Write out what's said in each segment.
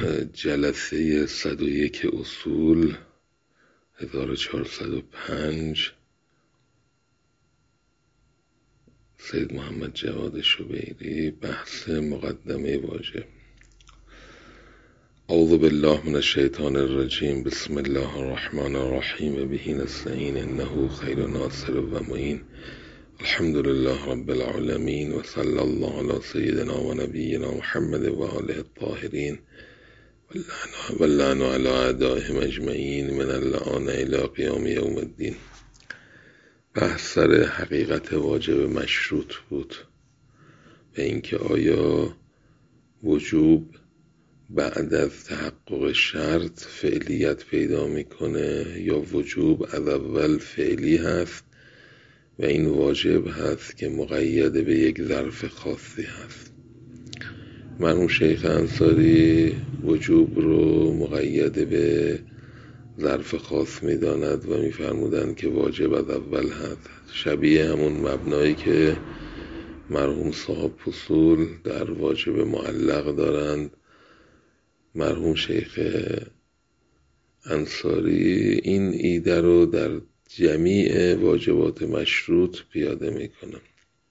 جلسه 101 اصول 1405 سید محمد جواد شبیری. بحث مقدمه واجب. اعوذ بالله من الشیطان الرجیم. بسم الله الرحمن الرحیم. به نستعین انه خیر ناصر و معین. الحمد لله رب العالمین و صلی الله علی سیدنا و نبینا محمد و آله الطاهرین و اللعن علی اعدائهم اجمعین من اللعان الی قیام یوم الدین. بحث سر حقیقت واجب مشروط بود و اینکه آیا وجوب بعد از تحقق شرط فعلیت پیدا میکنه یا وجوب از اول فعلی هست و این واجب هست که مقید به یک ظرف خاصی هست. مرحوم شیخ انصاری وجوب رو مقید به ظرف خاص میداند و میفرمودند که واجب از اول هست، شبیه همون مبنایی که مرحوم صاحب فصول در واجب معلق دارند. مرحوم شیخ انصاری این ایده رو در جمیع واجبات مشروط پیاده میکنم.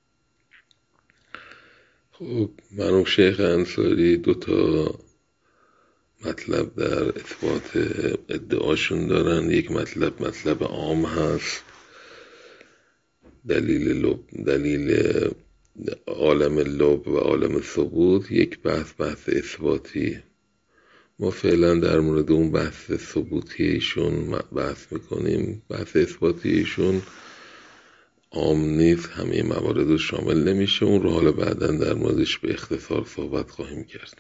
خب مرحوم شیخ انصاری دو تا مطلب در اثبات ادعاشون دارن. یک مطلب عام هست، دلیل عالم لب و عالم ثبوت. یک بحث اثباتی. ما فعلا در مورد اون بحث ثبوتیشون بحث میکنیم. بحث اثباتیشون عام نیست، همه موارد رو شامل نمیشه. اون رو حالا بعدا در موردش به اختصار صحبت خواهیم کرد.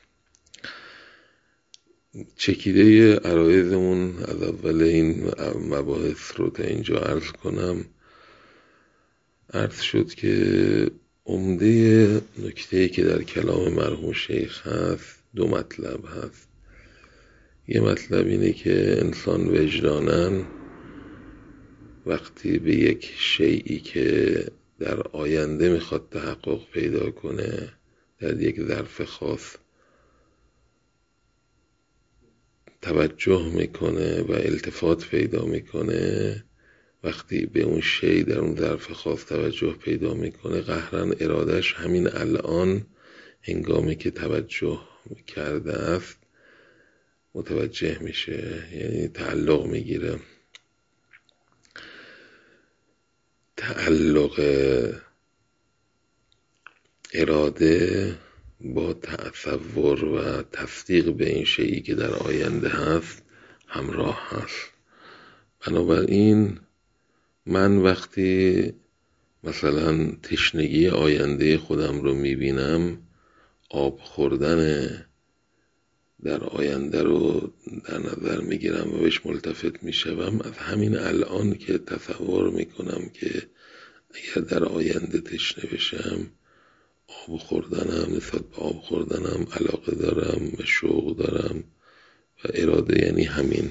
چکیده عرایضمون از اول این مباحث رو تا اینجا عرض کنم. عرض شد که عمده نکته‌ای که در کلام مرحوم شیخ هست دو مطلب هست. یه مطلب اینه که انسان وجداناً وقتی به یک شیئی که در آینده میخواد تحقق پیدا کنه در یک ظرف خاص توجه میکنه و التفات پیدا میکنه، وقتی به اون شی در اون ظرف خاص توجه پیدا میکنه قهرن ارادش همین الان هنگامی که توجه کرده است متوجه میشه، یعنی تعلق میگیره. تعلق اراده با تصور و تصدیق به این شیئی که در آینده هست همراه هست. بنابراین من وقتی مثلا تشنگی آینده خودم رو میبینم، آب خوردن در آینده رو در نظر میگیرم و بهش ملتفت میشم، از همین الان که تصور میکنم که اگر در آینده تشنه بشم آب خوردنم، نسبت به آب خوردنم علاقه دارم و شوق دارم و اراده یعنی همین.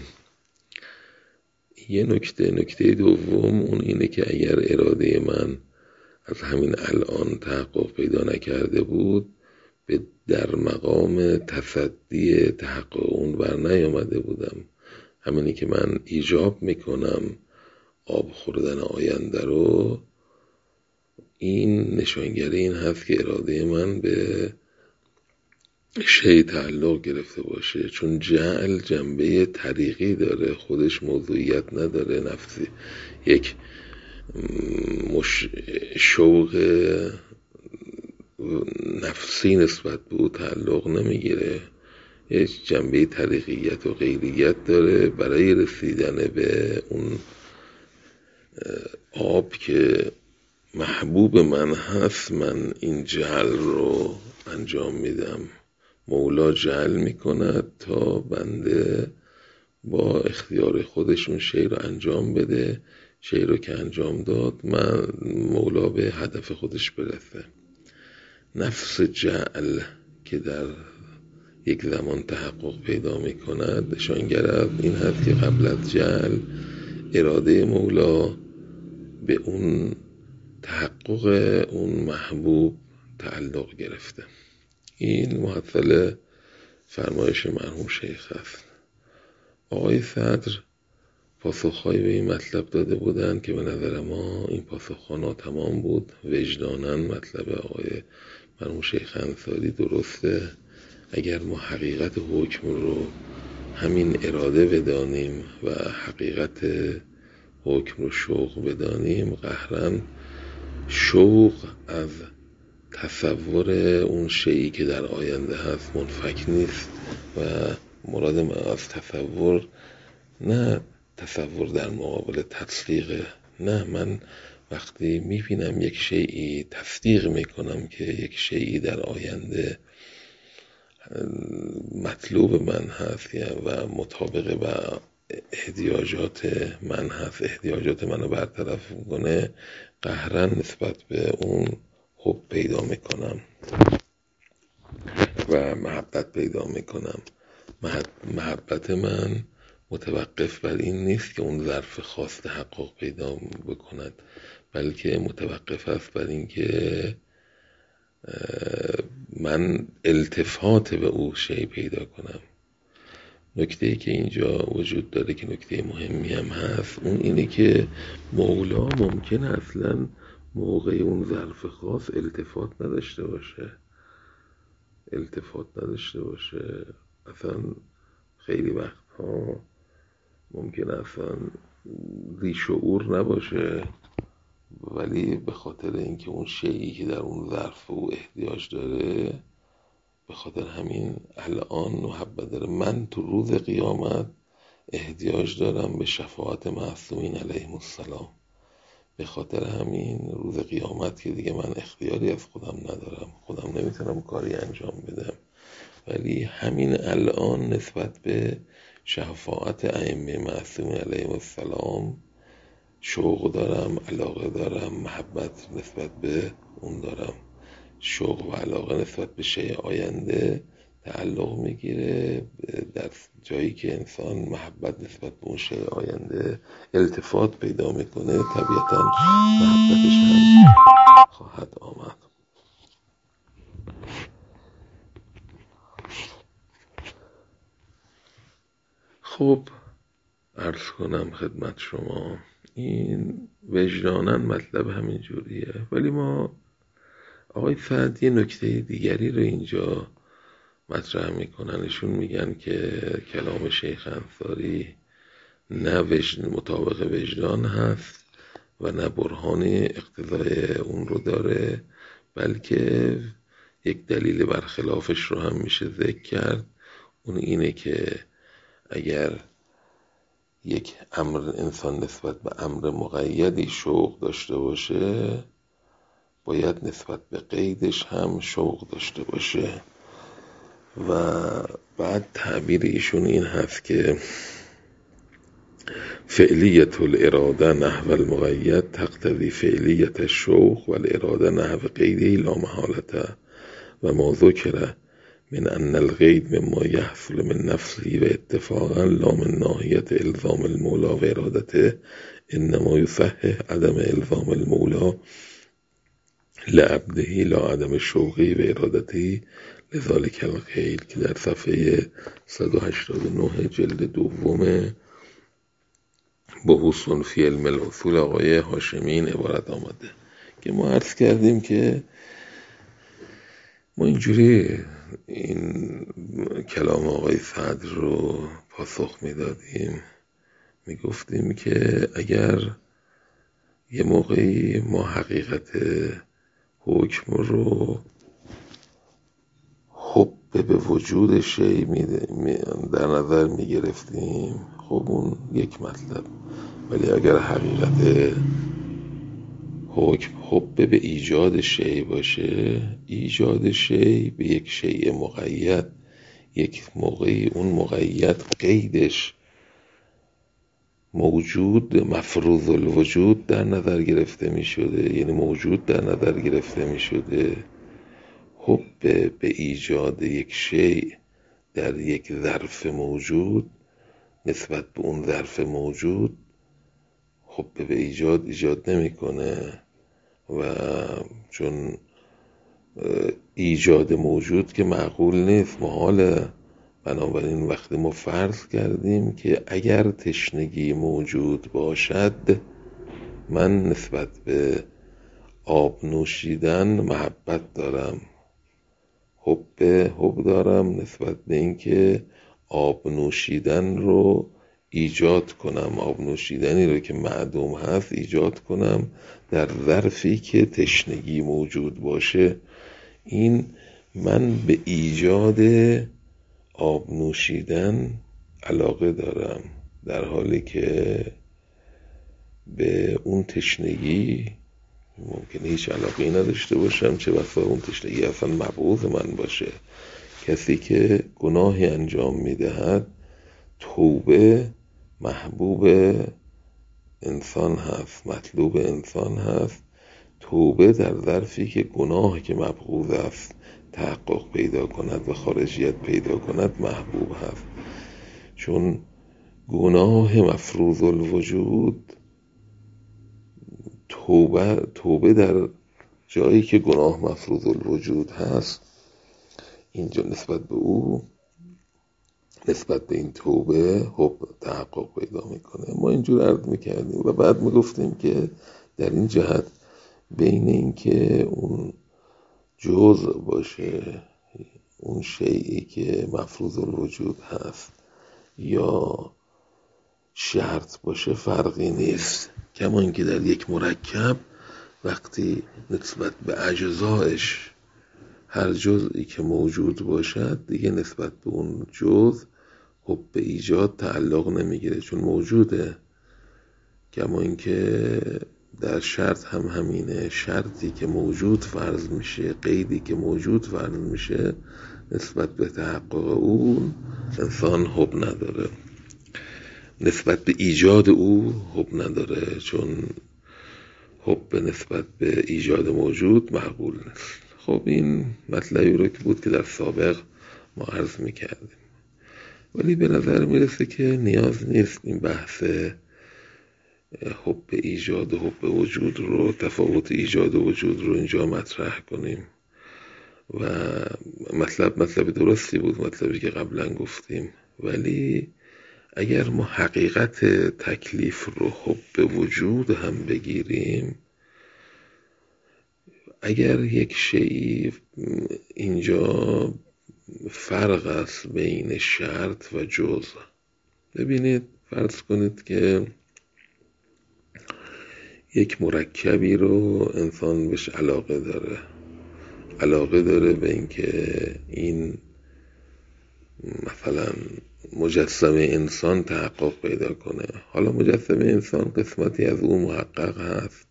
یه نکته دوم اون اینه که اگر اراده من از همین الان تحقق پیدا نکرده بود در مقام تصدی تحقق اون بر نیامده بودم. همینی که من ایجاب میکنم آب خوردن آینده رو، این نشانگری این هست که اراده من به شی تعلق گرفته باشه، چون جعل جنبه طریقی داره، خودش موضوعیت نداره، نفسی یک شوق نفسی نسبت به او تعلق نمیگیره، یک جنبه طریقیت و غیریت داره. برای رسیدن به اون آب که محبوب من هست من این جعل رو انجام میدم. مولا جعل میکند تا بنده با اختیار خودشون شی رو انجام بده. شی رو که انجام داد من مولا به هدف خودش برسه. نفس جعل که در یک زمان تحقق پیدا میکند نشانگر از این هست که قبل از جعل اراده مولا به اون تحقق اون محبوب تعلق گرفته. این محصل فرمایش مرحوم شیخ است. آقای صدر پاسخهایی به این مطلب داده بودند که به نظر ما این پاسخها ناتمام بود. وجداناً مطلب آقای مرحوم شیخ انصاری درسته. اگر ما حقیقت حکم رو همین اراده بدانیم و حقیقت حکم رو شوق بدانیم، قهرن شوق از تصور اون شیئی که در آینده هست منفک نیست و مراد من از تصور نه تصور در مقابل تصدیقه. نه، من وقتی میبینم یک شیئی تصدیق میکنم که یک شیئی در آینده مطلوب من هست و مطابق با احتیاجات من هست، احتیاجات منو برطرف میکنه، قهرن نسبت به اون حب پیدا میکنم و محبت پیدا میکنم. محبت من متوقف بر این نیست که اون ظرف خاص تحقق پیدا بکند، بلکه متوقف است بر این که من التفات به او شی پیدا کنم. نکته‌ای که اینجا وجود داره که نکته مهمی هم هست، اون اینه که مولا ممکنه اصلا موقع اون ظرف خاص التفات نداشته باشه. اصلا خیلی وقتها ممکنه اصلا ریشعور نباشه، ولی به خاطر اینکه اون شیئی که در اون ظرف او احتیاج داره، به خاطر همین الان محبت داره. من تو روز قیامت احتیاج دارم به شفاعت معصومین علیهم السلام. به خاطر همین روز قیامت که دیگه من اختیاری از خودم ندارم، خودم نمیتونم کاری انجام بدم، ولی همین الان نسبت به شفاعت ائمه معصومین علیهم السلام شوق دارم، علاقه دارم، محبت نسبت به اون دارم. شوق و علاقه نسبت به شیء آینده تعلق میگیره در جایی که انسان محبت نسبت به اون شیء آینده التفات پیدا میکنه، طبیعتا محبتش هم خواهد آمد. خب عرض کنم خدمت شما، این وجداناً مطلب همین جوریه، ولی ما آقای سعد یه نکته دیگری رو اینجا مطرح میکنن. ایشون میگن که کلام شیخ انصاری نه مطابق وجدان هست و نه برهان اقتضای اون رو داره، بلکه یک دلیل برخلافش رو هم میشه ذکر کرد. اون اینه که اگر یک امر انسان نسبت به امر مقیدی شوق داشته باشه، باید نسبت به قیدش هم شوق داشته باشه. و بعد تعبیر ایشون این هست که فعلیت الاراده نحو المقید تقتضی فعلیت الشوق و الاراده نحو قیده لا محالته و ما ذکر من ان القید مما یحصل من نفسی و اتفاقا لا من ناحیت الزام المولا و ارادته، انما یصحح عدم الزام المولا لعبده لا عدم شوقی و ارادته لذالک القید، که در صفحه 189 جلد دوم بحوث فی علم الاصول آقای هاشمی این عبارت آمده که ما عرض کردیم که ما اینجوری این کلام آقای صدر رو پاسخ میدادیم، میگفتیم که اگر یه موقعی ما حقیقت حکم رو حب به وجود شی در نظر میگرفتیم، خب اون یک مطلب. ولی اگر حقیقت حکم حب به ایجاد شی باشه، ایجاد شی به یک شیء مقید، یک موقعی اون مقید قیدش موجود مفروض الوجود در نظر گرفته می شده، یعنی موجود در نظر گرفته می شده. حب به ایجاد یک شیء در یک ظرف موجود نسبت به اون ظرف موجود حب به ایجاد نمی کنه، و چون ایجاد موجود که معقول نیست، محاله، بنابراین وقتی ما فرض کردیم که اگر تشنگی موجود باشد، من نسبت به آب نوشیدن محبت دارم، حب دارم نسبت به اینکه آب نوشیدن رو ایجاد کنم، آب نوشیدنی رو که معدوم هست ایجاد کنم در ظرفی که تشنگی موجود باشه. این من به ایجاد آب نوشیدن علاقه دارم، در حالی که به اون تشنگی ممکنه هیچ علاقه‌ای نداشته باشم، چه بسا اون تشنگی اصلا مبعوض من باشه. کسی که گناهی انجام میدهد، توبه محبوب انسان هست، مطلوب انسان هست. توبه در ظرفی که گناه که مبغوض است تحقق پیدا کند و خارجیت پیدا کند محبوب هست. چون گناه مفروض الوجود، توبه در جایی که گناه مفروض الوجود هست، اینجا نسبت به او، نسبت به این توبه حب تحقق پیدا میکنه. ما اینجور عرض میکردیم و بعد میگفتیم که در این جهت بین این که اون جزء باشه، اون شیئی که مفروض الوجود هست، یا شرط باشه فرقی نیست. کما اینکه در یک مرکب وقتی نسبت به اجزایش هر جزئی که موجود باشد، دیگه نسبت به اون جزء حب به ایجاد تعلق نمیگیره، چون موجوده. کما اینکه در شرط هم همینه، شرطی که موجود فرض میشه، قیدی که موجود فرض میشه، نسبت به تحقق اون انسان حب نداره، نسبت به ایجاد او حب نداره، چون حب به نسبت به ایجاد موجود مقبول نیست. خب این مطلبی رو که بود که در سابق ما عرض میکردیم، ولی به نظر میرسه که نیاز نیست این بحث حب ایجاد و حب وجود رو، تفاوت ایجاد و وجود رو اینجا مطرح کنیم. و مطلب درستی بود، مطلبی که قبلا گفتیم، ولی اگر ما حقیقت تکلیف رو حب وجود هم بگیریم، اگر یک شیء اینجا فرق است بین شرط و جزء. ببینید، فرض کنید که یک مرکبی رو انسان بهش علاقه داره به اینکه این مثلا مجسمه انسان تحقق پیدا کنه. حالا مجسمه انسان قسمتی از او محقق هست،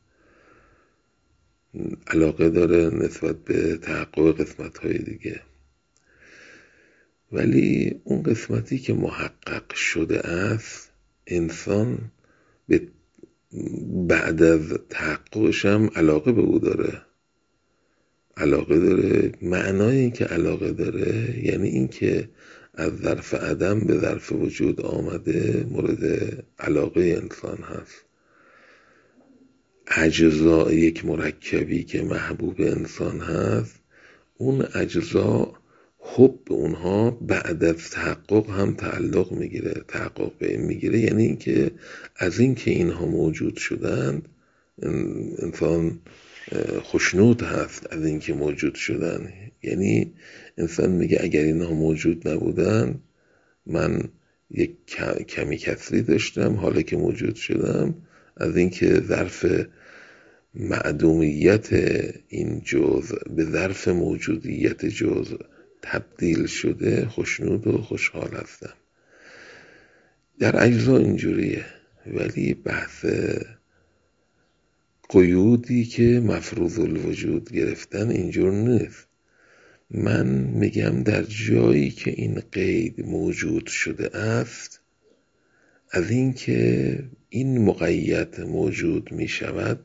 علاقه داره نسبت به تحقق قسمت‌های دیگه، ولی اون قسمتی که محقق شده است، انسان به بعد از تحققش هم علاقه به او داره. معنای این که علاقه داره یعنی این که از ظرف عدم به ظرف وجود آمده مورد علاقه انسان هست. اجزا یک مرکبی که محبوب انسان هست، اون اجزا حب به اونها بعد از تحقق هم تحقق به این میگیره. یعنی این که از این که اینها موجود شدند انسان خوشنود هست، از این که موجود شدن. یعنی انسان میگه اگر اینها موجود نبودن، من یک کمی کسری داشتم، حالا که موجود شدم، از این که ظرف معدومیت این جزء به ظرف موجودیت جزء تبدیل شده، خوشنود و خوشحال هستم. در اجزا اینجوریه، ولی بحث قیودی که مفروض الوجود گرفتن اینجور نیست. من میگم در جایی که این قید موجود شده است، از این که این مقید موجود میشود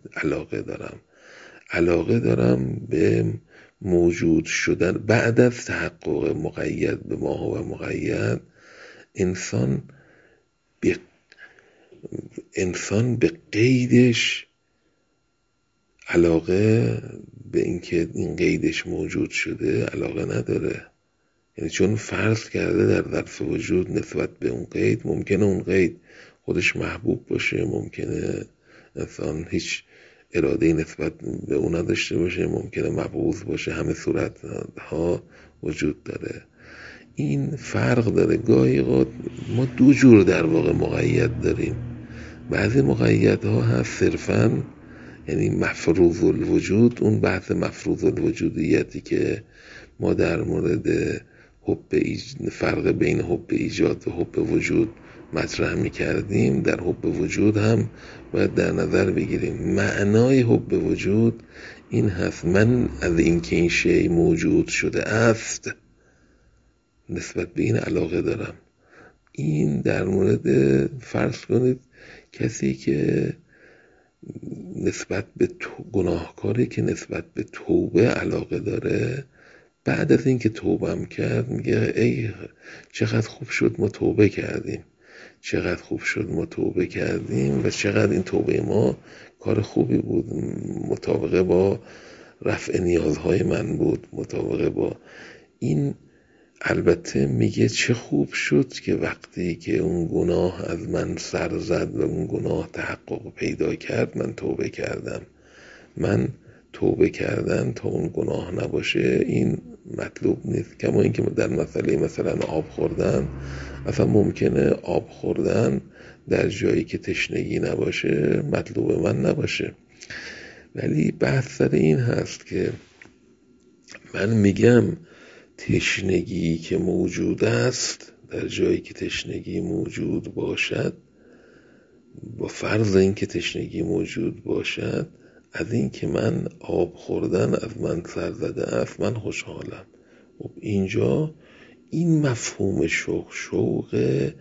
علاقه دارم به موجود شدن. بعد از تحقق مقید به ما و مقید، انسان به قیدش علاقه به اینکه این قیدش موجود شده علاقه نداره. یعنی چون فرض کرده در ظرف وجود نسبت به اون قید، ممکنه اون قید خودش محبوب باشه، ممکنه انسان هیچ اراده نسبت به اون نداشته باشه، ممکنه مبغوض باشه، همه صورتها وجود داره. این فرق داره. گاهی ما دو جور در واقع مقید داریم. بعضی مقیدها هست صرفاً یعنی مفروض الوجود، اون بحث مفروض الوجودیتی که ما در مورد فرق بین حب ایجاد و حب وجود مطرح می کردیم، در حب وجود هم باید در نظر بگیریم. معنای حب وجود این هست من از اینکه این شی موجود شده است نسبت به این علاقه دارم. این در مورد فرض کنید کسی که نسبت به گناهکاری که نسبت به توبه علاقه داره، بعد از اینکه توبه هم کرد میگه ای چقدر خوب شد ما توبه کردیم، چقدر خوب شد ما توبه کردیم و چقدر این توبه ما کار خوبی بود، مطابقه با رفع نیازهای من بود، مطابقه با این. البته میگه چه خوب شد که وقتی که اون گناه از من سر زد و اون گناه تحقق پیدا کرد من توبه کردم. من توبه کردن تا اون گناه نباشه این مطلوب نیست. کما اینکه در مسئله مثلا آب خوردن، اصلا ممکنه آب خوردن در جایی که تشنگی نباشه مطلوب من نباشه. ولی بحث سر این هست که من میگم تشنگی که موجود است در جایی که تشنگی موجود باشد، با فرض این که تشنگی موجود باشد، از این که من آب خوردن از من سر زده است من خوشحالم. خب اینجا این مفهوم شوق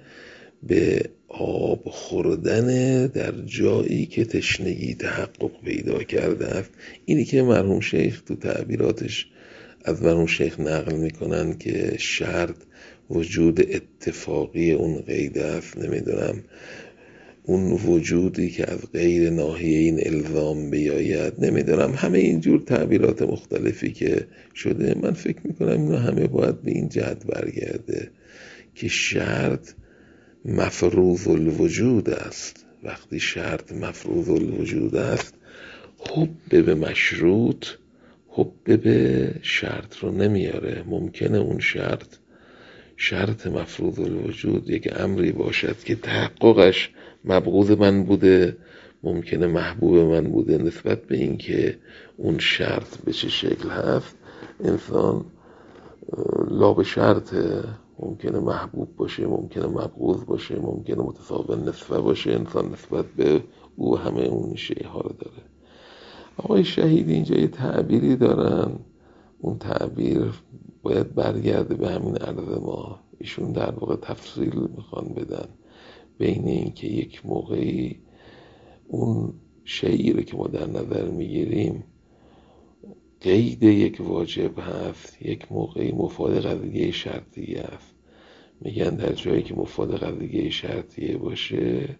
به آب خوردن در جایی که تشنگی تحقق پیدا کرده است. اینی که مرحوم شیخ تو تعبیراتش از مرحوم شیخ نقل میکنن که شرط وجود اتفاقی اون قید است، نمیدونم اون وجودی که از غیر ناحیه این الزام بیاید، نمیدونم همه اینجور تعبیرات مختلفی که شده. من فکر میکنم اینا همه باید به این جهت برگرده که شرط مفروض الوجود است. وقتی شرط مفروض الوجود است، حب به مشروط حب به شرط رو نمیاره. ممکنه اون شرط مفروض الوجود یک امری باشد که تحققش مبغوض من بوده، ممکنه محبوب من بوده. نسبت به این که اون شرط به چه شکل هست انسان لا به شرط، ممکنه محبوب باشه، ممکنه مبغوض باشه، ممکنه متساوی نسبه باشه. انسان نسبت به او همه اون شیء ها رو داره. آقای شهید اینجا یه تعبیری دارن، اون تعبیر باید برگرده به همین عرض ما. ایشون در واقع تفصیل میخوان بدن بین این که یک موقعی اون شیئی رو که ما در نظر میگیریم قید یک واجب هست، یک موقعی مفاد قضیه شرطیه است. میگن در جایی که مفاد قضیه شرطیه باشه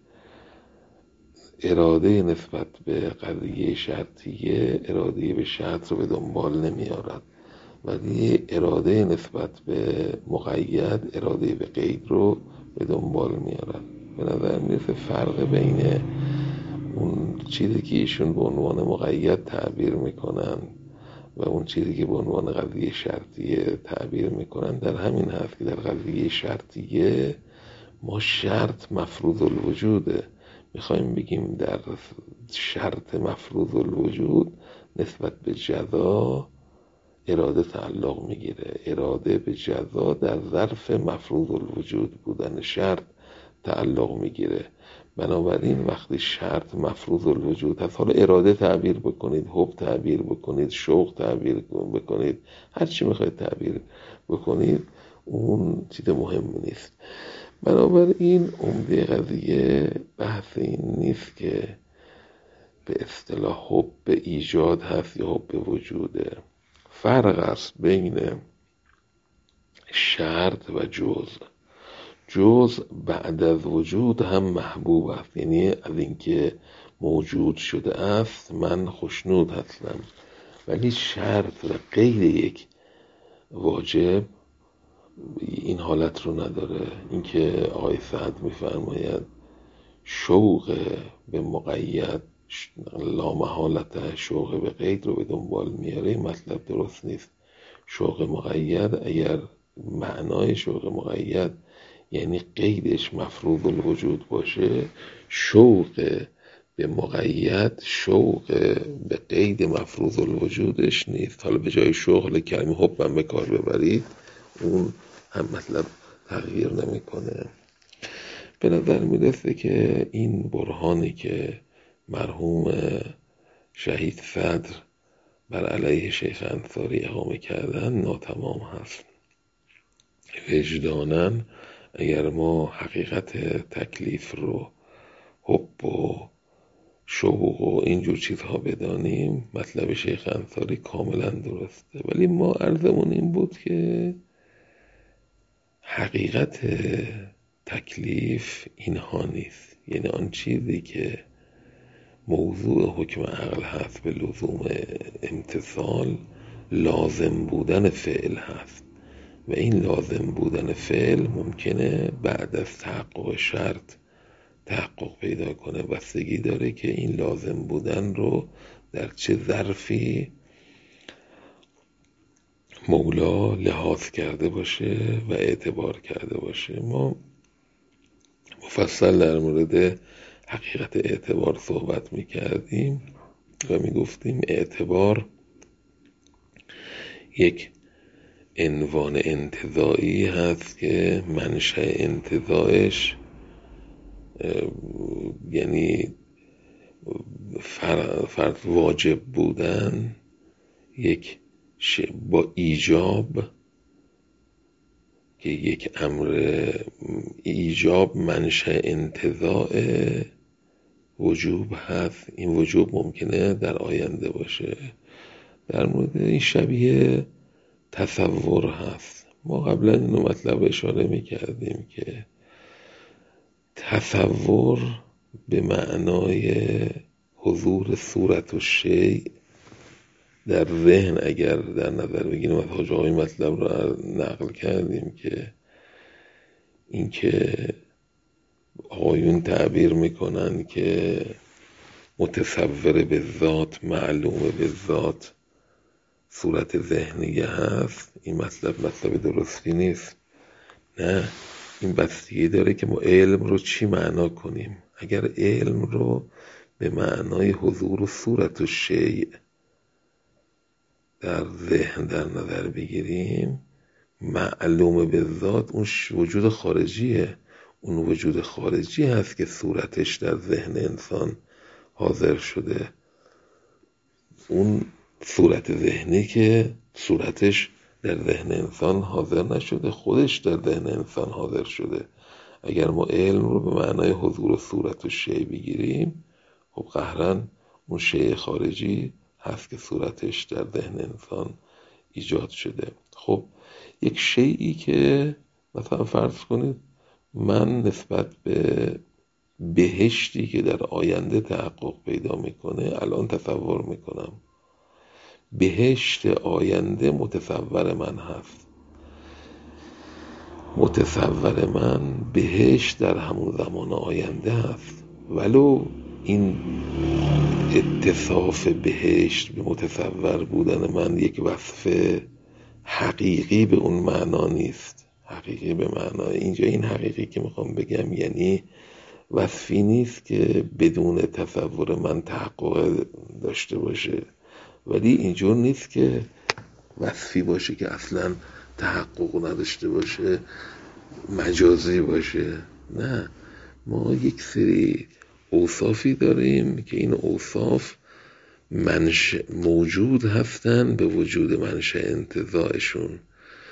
اراده نسبت به قضیه شرطیه اراده به شرط رو به دنبال نمیارد، ولی اراده نسبت به مقید اراده به قید رو به دنبال میارد. به نظر میرسه فرق بین اون چیزی که ایشون به عنوان مقید تعبیر میکنن و اون چیزی که به عنوان قضیه شرطیه تعبیر میکنن در همین هست که در قضیه شرطیه ما شرط مفروض الوجوده. میخوایم بگیم در شرط مفروض الوجود نسبت به جزا اراده تعلق میگیره. اراده به جزا در ظرف مفروض الوجود بودن شرط تعلق میگیره. بنابراین وقتی شرط مفروض الوجود هست، حالا اراده تعبیر بکنید، حب تعبیر بکنید، شوق تعبیر بکنید، هر چی میخواید تعبیر بکنید، اون چیز مهمی نیست. بنابراین عمده قضیه بحث این نیست که به اصطلاح حب ایجاد هست یا حب وجوده. فرق است بین شرط و جز بعد از وجود هم محبوب است، یعنی از اینکه موجود شده است من خوشنود هستم. ولی شرط و غیر یک واجب این حالت رو نداره. اینکه آقای سعد میفرماید شوق به مقید لا محالت شوق به قید رو به دنبال میاره، مطلب درست نیست. شوق مقید اگر معنای شوق مقید یعنی قیدش مفروض الوجود باشه، شوق به مقید شوق به قید مفروض الوجودش نیست. حالا به جای شغل کلمه حبم به کار ببرید، اون هم مطلب تغییر نمیکنه. به نظر میرسه که این برهانی که مرحوم شهید صدر بر علیه شیخ انصاری اقامه کردن ناتمام هست. وجداناً اگر ما حقیقت تکلیف رو حب و شوق و اینجور چیزها بدانیم، مطلب شیخ انصاری کاملا درسته. ولی ما عرضمون این بود که حقیقت تکلیف اینها نیست. یعنی آن چیزی که موضوع حکم عقل هست به لزوم امتثال، لازم بودن فعل هست و این لازم بودن فعل ممکنه بعد از تحقق شرط تحقق پیدا کنه. بستگی داره که این لازم بودن رو در چه ظرفی مولا لحاظ کرده باشه و اعتبار کرده باشه. ما مفصل در مورد حقیقت اعتبار صحبت میکردیم و میگفتیم اعتبار یک عنوان انتزاعی هست که منشأ انتزاعش یعنی فرض واجب بودن یک با ایجاب، که یک امر ایجاب منشأ انتزاع وجوب هست. این وجوب ممکنه در آینده باشه. در مورد این شبیه تصور هست. ما قبلا اینو مطلب اشاره میکردیم که تصور به معنای حضور صورت و شیء در ذهن اگر در نظر بگیریم، از حاج آقای مطلب رو نقل کردیم که اینکه آقایون تعبیر میکنن که متصور به ذات، معلوم به ذات صورت ذهنیه هست، این مطلب درستی نیست. نه، این بستگی داره که ما علم رو چی معنا کنیم. اگر علم رو به معنای حضور و صورت و شیء در ذهن در نظر بگیریم، معلوم به ذات اون وجود خارجیه. اون وجود خارجی هست که صورتش در ذهن انسان حاضر شده. اون صورت ذهنی که صورتش در ذهن انسان حاضر نشده، خودش در ذهن انسان حاضر شده. اگر ما علم رو به معنای حضور و صورت و شیء بگیریم، خب قهرن اون شیء خارجی هست که صورتش در ذهن انسان ایجاد شده. خب یک شیئی که مثلا فرض کنید من نسبت به بهشتی که در آینده تحقق پیدا میکنه الان تصور میکنم، بهشت آینده متصور من هست. متصور من بهشت در همون زمان آینده هست، ولو این اتصاف بهشت به متصور بودن من یک وصف حقیقی به اون معنا نیست. حقیقی به معنای اینجا این حقیقی که میخوام بگم یعنی وصفی نیست که بدون تصور من تحقق داشته باشه، ولی اینجور نیست که وصفی باشه که اصلا تحقق نداشته باشه، مجازی باشه. نه، ما یک سری اوصافی داریم که این اوصاف موجود هستن به وجود منشأ انتزاعشون.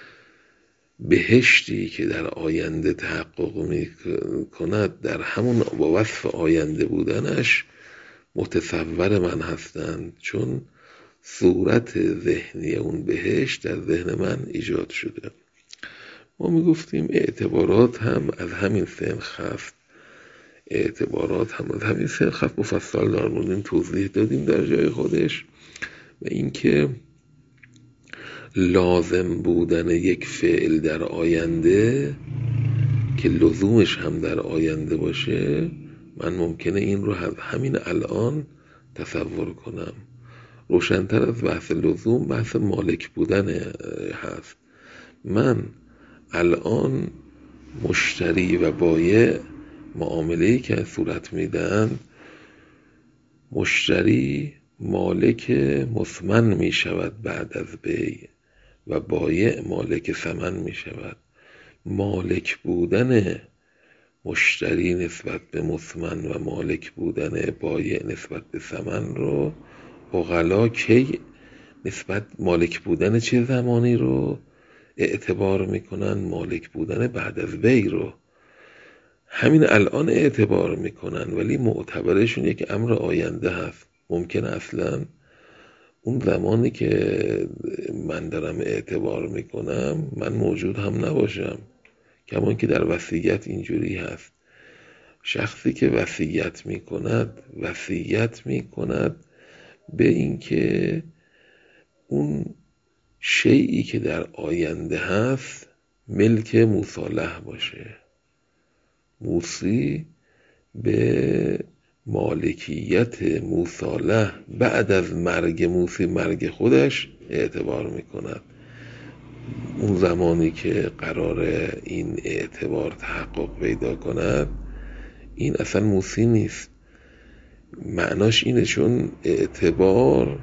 بهشتی که در آینده تحقق میکند در همون با وصف آینده بودنش متصور من هستند، چون صورت ذهنی اون بهشت در ذهن من ایجاد شده. ما میگفتیم اعتبارات هم از همین سنخ هست. مفصل دارمون توضیح دادیم در جای خودش. و اینکه لازم بودن یک فعل در آینده که لزومش هم در آینده باشه، من ممکنه این رو همین الان تصور کنم. روشن‌تر از بحث لزوم بحث مالک بودن هست. من الان مشتری و بایع معامله‌ای که صورت میدن، مشتری مالک مثمن می شود بعد از بیع و بایع مالک ثمن می شود. مالک بودن مشتری نسبت به مثمن و مالک بودن بایع نسبت به ثمن رو عقلا کی نسبت مالک بودن چه زمانی رو اعتبار میکنن؟ مالک بودن بعد از بیع رو همین الان اعتبار میکنن، ولی معتبرشون یک امر آینده هست. ممکنه اصلا اون زمانی که من دارم اعتبار میکنم من موجود هم نباشم، کما که در وصیت اینجوری هست. شخصی که وصیت میکند به اینکه اون شیئی که در آینده هست ملک مصالح باشه. موصی به مالکیت مصالح بعد از مرگ موصی، مرگ خودش، اعتبار میکند. اون زمانی که قرار این اعتبار تحقق پیدا کند، این اصلا موصی نیست. معناش اینه چون اعتبار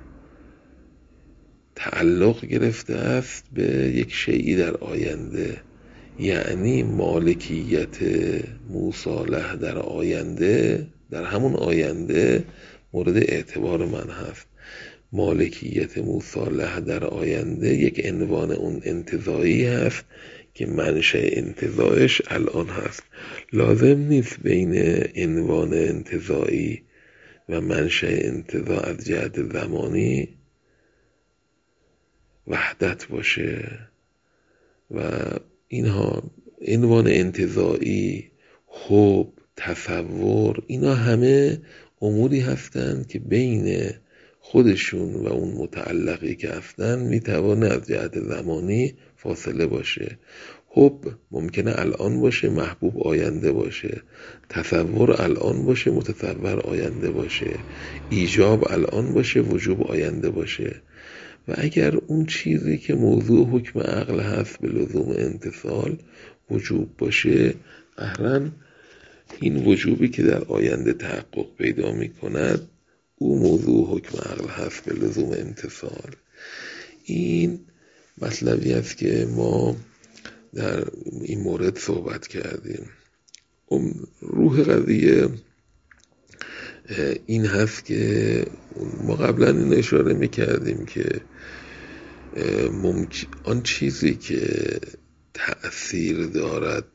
تعلق گرفته است به یک شیئی در آینده، یعنی مالکیت مصالح در آینده، در همون آینده مورد اعتبار من هست. مالکیت مصالح در آینده یک عنوان اون انتزاعی هست که منشأ انتزاعش الان هست. لازم نیست بین عنوان انتزاعی و منشأ انتزاع از جهت زمانی وحدت باشه و اینها عنوان انتزاعی، حب، تصور، اینا همه اموری هستند که بین خودشون و اون متعلقی که هستن میتوانه از جهت زمانی فاصله باشه. حب ممکنه الان باشه، محبوب آینده باشه. تصور الان باشه، متصور آینده باشه. ایجاب الان باشه، وجوب آینده باشه. و اگر اون چیزی که موضوع حکم عقل هست به لزوم امتثال وجوب باشه، قهرن این وجوبی که در آینده تحقق پیدا می کند او موضوع حکم عقل هست به لزوم امتثال. این مطلبی است که ما در این مورد صحبت کردیم. روح قضیه این هست که ما قبلا این اشاره میکردیم که آن چیزی که تأثیر دارد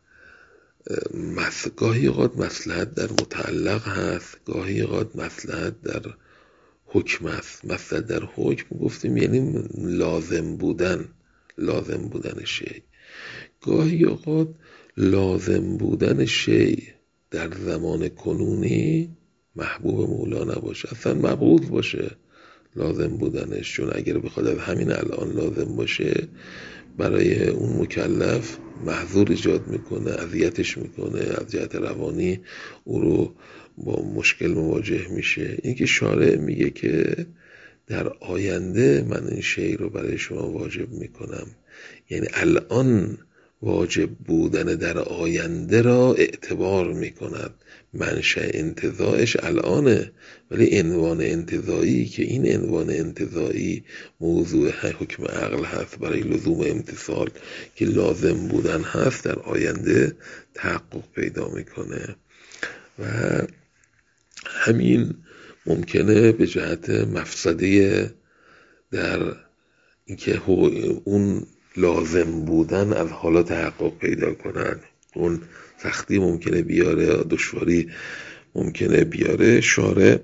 گاهی اوقات مصلحت در متعلق هست، گاهی اوقات مصلحت در حکم است. مصلحت در حکم گفتیم یعنی لازم بودن شی. گاهی اوقات لازم بودن شی در زمان کنونی محبوب مولا نباشه، اصلا مبغوض باشه لازم بودنش، چون اگر بخواد از همین الان لازم باشه برای اون مکلف محظور ایجاد میکنه، اذیتش میکنه، از جهت روانی او رو با مشکل مواجه میشه. این که شارع میگه که در آینده من این شی رو برای شما واجب میکنم، یعنی الان واجب بودن در آینده را اعتبار میکند. منشأ انتزاعش الانه، ولی عنوان انتزاعی که این عنوان انتزاعی موضوع حکم عقل هست برای لزوم امتثال که لازم بودن هست، در آینده تحقق پیدا میکنه و همین ممکنه به جهت مفسده در اینکه اون لازم بودن از حالا تحقق پیدا کنن، اون سختی ممکنه بیاره، دشواری ممکنه بیاره. شارع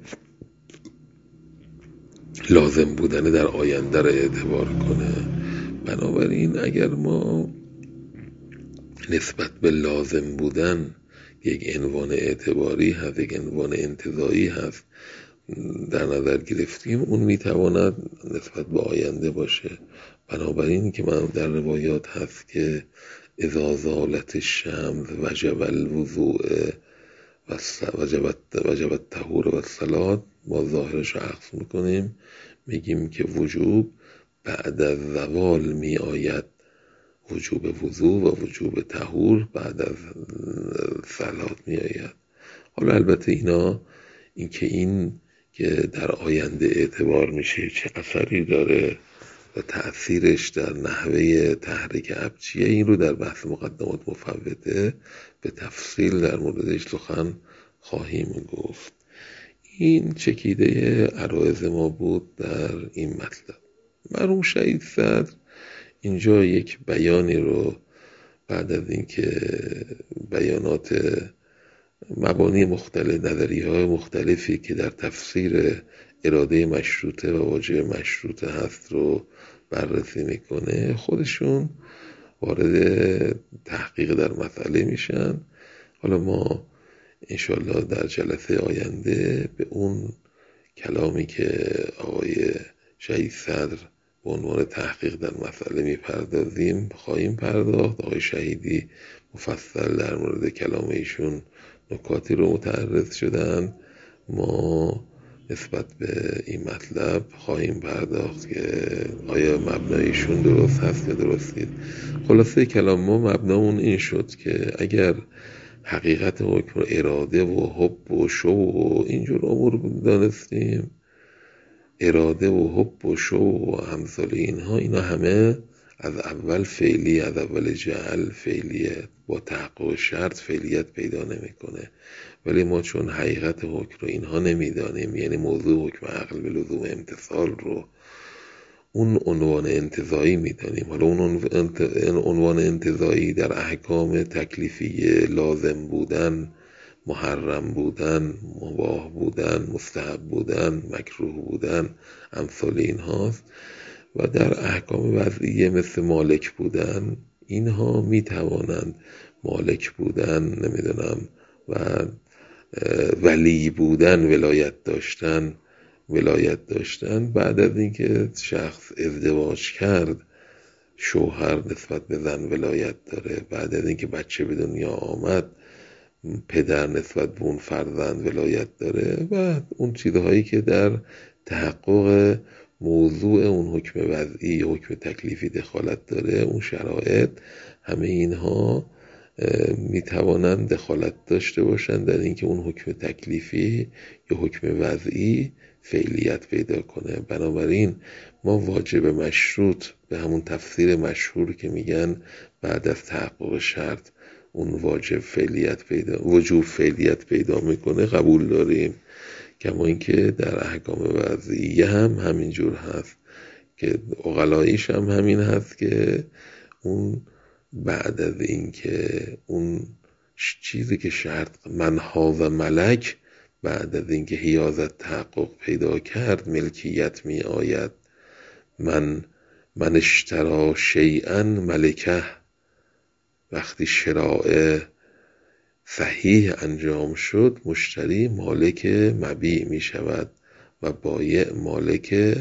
لازم بودن در آینده را اعتبار کنه. بنابراین اگر ما نسبت به لازم بودن یک عنوان اعتباری هست، یک عنوان انتزاعی هست در نظر گرفتیم اون میتواند نسبت به آینده باشه. بنابراین که من در روایات هست که اذا زالت الشمس وجب الوضوء وجب الطهور و الصلاة، ما ظاهرش رو عکس میکنیم، میگیم که وجوب بعد از زوال می آید، وجوب وضوء و وجوب طهور بعد از صلات می آید. حالا البته این که در آینده اعتبار میشه چه اثری داره و تأثیرش در نحوه تحریک ابچیه، این رو در بحث مقدمات مفوته به تفصیل در موردش سخن خواهیم گفت. این چکیده عرایض ما بود در این مطلب. مرحوم شهید صدر اینجا یک بیانی رو بعد از اینکه بیانات مبانی مختلف، نظریه‌های مختلفی که در تفسیر اراده مشروطه و واجب مشروطه هست رو بررسی میکنه، خودشون وارد تحقیق در مسئله میشن. حالا ما انشالله در جلسه آینده به اون کلامی که آقای شهید صدر به عنوان تحقیق در مسئله میپردازیم خواهیم پرداخت. آقای شهیدی مفصل در مورد کلام ایشون نکاتی رو متعرض شدن. ما نسبت به این مطلب خواهیم پرداخت که آیا مبنایشون درست هست یا درست نیست. خلاصه کلام ما مبنامون این شد که اگر حقیقت حکم اراده و حب و شوق و اینجور امور دانستیم، اراده و حب و شوق و امثال اینا همه از اول فعلی، از اول جعل فعلیه، با تحقق شرط فعلیت پیدا نمیکنه. ولی ما چون حقیقت حکم رو اینها نمیدانیم، یعنی موضوع حکم عقل به لزوم امتثال رو اون عنوان انتزاعی میدانیم. حالا اون عنوان انتزاعی در احکام تکلیفی لازم بودن، محرم بودن، مباح بودن، مستحب بودن، مکروه بودن، امثال اینهاست. و در احکام وضعیه مثل مالک بودن، اینها میتوانند مالک بودن، نمیدونم، و ولی بودن، ولایت داشتن بعد از اینکه شخص ازدواج کرد، شوهر نسبت به زن ولایت داره. بعد از اینکه بچه به دنیا آمد، پدر نسبت به اون فرزند ولایت داره. و اون چیزهایی که در تحقق موضوع اون حکم وضعی، حکم تکلیفی دخالت داره، اون شرایط، همه اینها میتوانند دخالت داشته باشند در اینکه اون حکم تکلیفی یا حکم وضعی فعلیت پیدا کنه. بنابراین ما واجب مشروط به همون تفسیر مشهور که میگن بعد از تحقق شرط اون وجوب فعلیت پیدا میکنه قبول داریم. کما اینکه در احکام وضعیه هم همینجور هست که عقلاییش هم همین هست که اون بعد از اینکه اون چیزی که شرط منها و ملک، بعد از اینکه حیازت تحقق پیدا کرد، ملکیت می آید. من اشترا شیئا ملکه، وقتی شراء صحیح انجام شد، مشتری مالک مبیع می شود و بایع مالک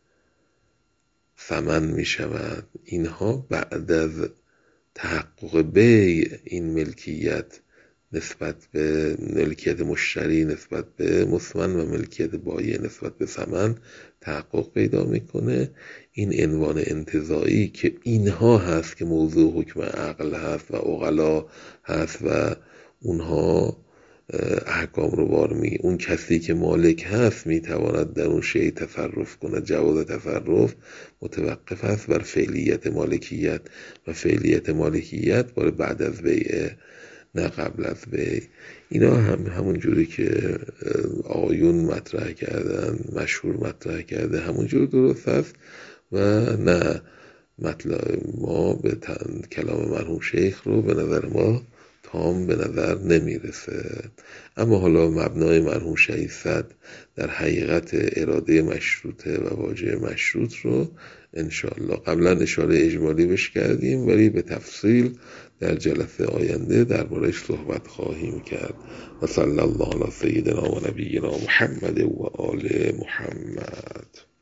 ثمن می شود. اینها بعد از تحقق بیع، این ملکیت نسبت به ملکیت مشتری نسبت به مثمن و ملکیت بایع نسبت به ثمن تحقق پیدا میکنه. این عنوان انتزاعی که اینها هست که موضوع حکم عقل هست و عقلا هست و اونها احکام رو اون کسی که مالک هست میتواند در اون شیء تصرف کنه. جواز تصرف متوقف هست بر فعلیت مالکیت و فعلیت مالکیت بار بعد از بیع، نه قبل از بیع. اینا همون جوری که آقایون مطرح کردن، مشهور مطرح کرده، همون جور درست هست و نه مطلب ما به کلام مرحوم شیخ رو به نظر ما تام به نظر نمیرسه. اما حالا مبنای مرحوم شهید صدر در حقیقت اراده مشروطه و واژه مشروط رو انشاءالله قبلا اشاره اجمالی بش کردیم، ولی به تفصیل در جلسه آینده درباره‌اش صحبت خواهیم کرد. و صلی الله علی سیدنا و نبینا محمد و آل محمد.